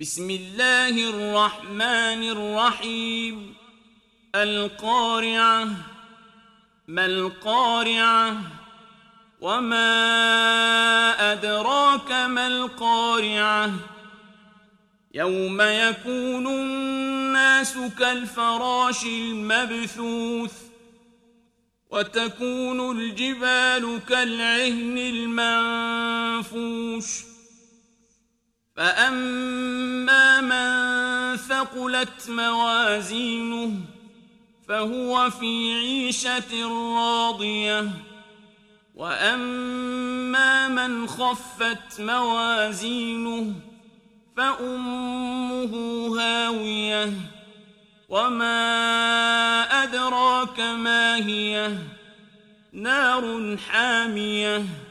بسم الله الرحمن الرحيم القارعة ما القارعة وما أدراك ما القارعة يوم يكون الناس كالفراش المبثوث وتكون الجبال كالعهن المنفوش فأما من ثقلت موازينه فهو في عيشة راضية وأما من خفت موازينه فأمه هاوية وما أدراك ما هي نار حامية